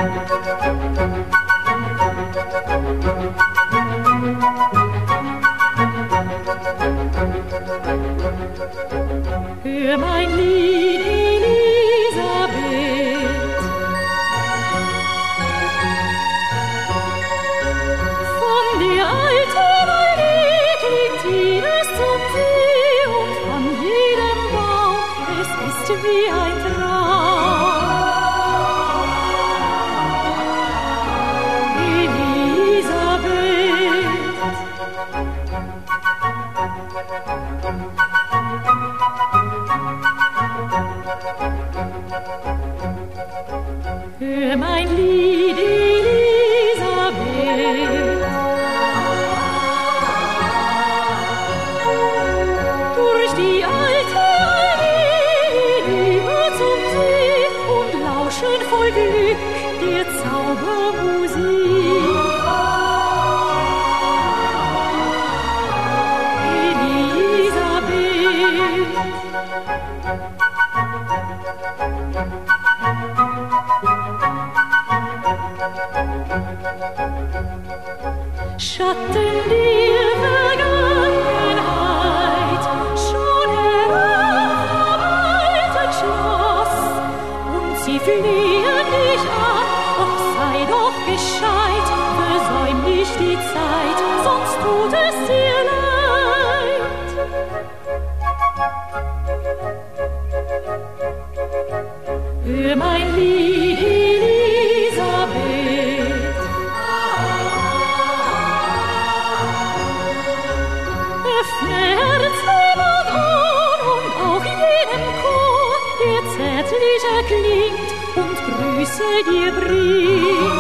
Hör mein Lied, Elisabeth, von der alten Allee klingt jedes zum See und an jedem Baum, es ist wie ein Traum. Elisabeth, hör mein Lied, Elisabeth. Durch die alte Allee hinüber zum See und lauschen voll Glück der Zaubermusik. Elisabeth, Schatten der Vergangenheit, schon heran am alten Schloss, und sie flehen dich an, ach sei doch gescheit, versäum nicht die Zeit, sonst tut es dir leid. Hör mein Lied, Elisabeth, öffne Herzen und Ohr und auch jedem Chor, der zärtlicher klingt und Grüße dir bringt.